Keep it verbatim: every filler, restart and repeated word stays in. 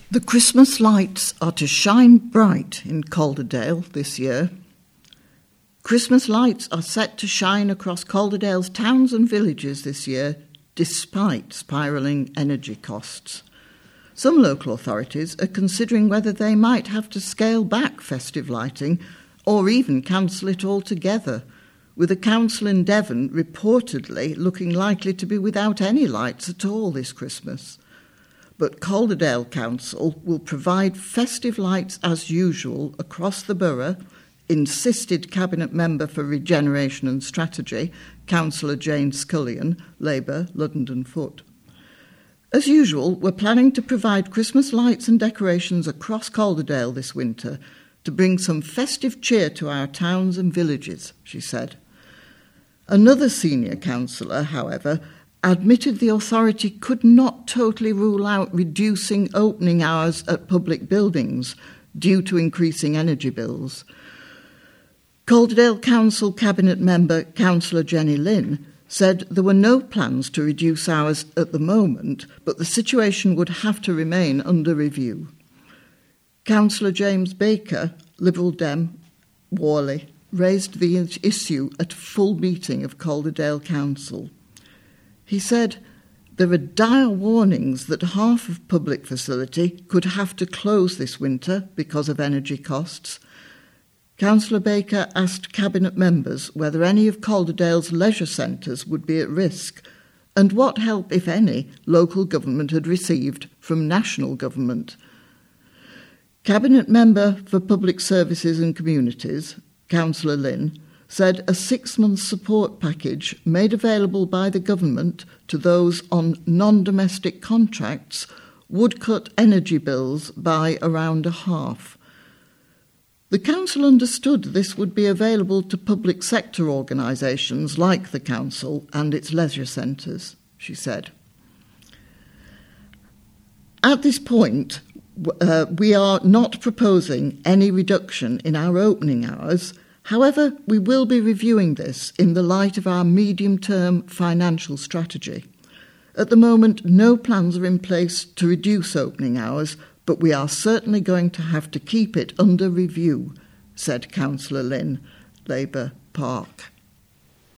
The Christmas lights are to shine bright in Calderdale this year. Christmas lights are set to shine across Calderdale's towns and villages this year, despite spiralling energy costs. Some local authorities are considering whether they might have to scale back festive lighting or even cancel it altogether, with a council in Devon reportedly looking likely to be without any lights at all this Christmas. But Calderdale Council will provide festive lights as usual across the borough, insisted Cabinet Member for Regeneration and Strategy, Councillor Jane Scullion, Labour, Ludden Foot. As usual, we're planning to provide Christmas lights and decorations across Calderdale this winter to bring some festive cheer to our towns and villages, she said. Another senior councillor, however, admitted the authority could not totally rule out reducing opening hours at public buildings due to increasing energy bills. Calderdale Council Cabinet Member Councillor Jenny Lynn said there were no plans to reduce hours at the moment, but the situation would have to remain under review. Councillor James Baker, Liberal Dem, Worley, raised the issue at a full meeting of Calderdale Council. He said, there are dire warnings that half of public facility could have to close this winter because of energy costs. Councillor Baker asked Cabinet members whether any of Calderdale's leisure centres would be at risk and what help, if any, local government had received from national government. Cabinet Member for Public Services and Communities, Councillor Lynn, said a six-month support package made available by the government to those on non-domestic contracts would cut energy bills by around a half. The council understood this would be available to public sector organisations like the council and its leisure centres, she said. At this point, uh, we are not proposing any reduction in our opening hours. However, we will be reviewing this in the light of our medium-term financial strategy. At the moment, no plans are in place to reduce opening hours, but we are certainly going to have to keep it under review, said Councillor Lynn, Labour Park.